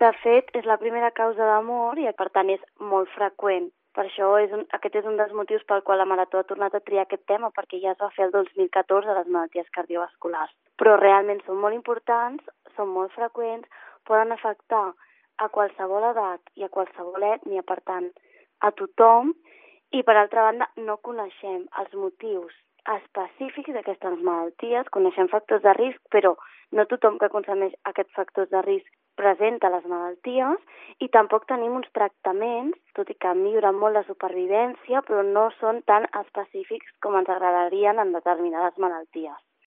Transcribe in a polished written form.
De fet, és la primera causa de mort i, per tant, és molt freqüent. Per això aquest és un dels motius pel qual la Marató ha tornat a triar aquest tema, perquè ja es va fer el 2014 les malalties cardiovasculars. Però realment són molt importants, són molt freqüents, poden afectar a qualsevol edat i a qualsevol ètnia, per tant, a tothom, i per altra banda no coneixem els motius específics d'aquestes malalties, coneixem factors de risc, però no tothom que consumeix aquests factors de risc presenta les malalties i tampoc tenim uns tractaments, tot i que han millorat molt la supervivència, però no són tan específics com ens agradarien en determinades malalties.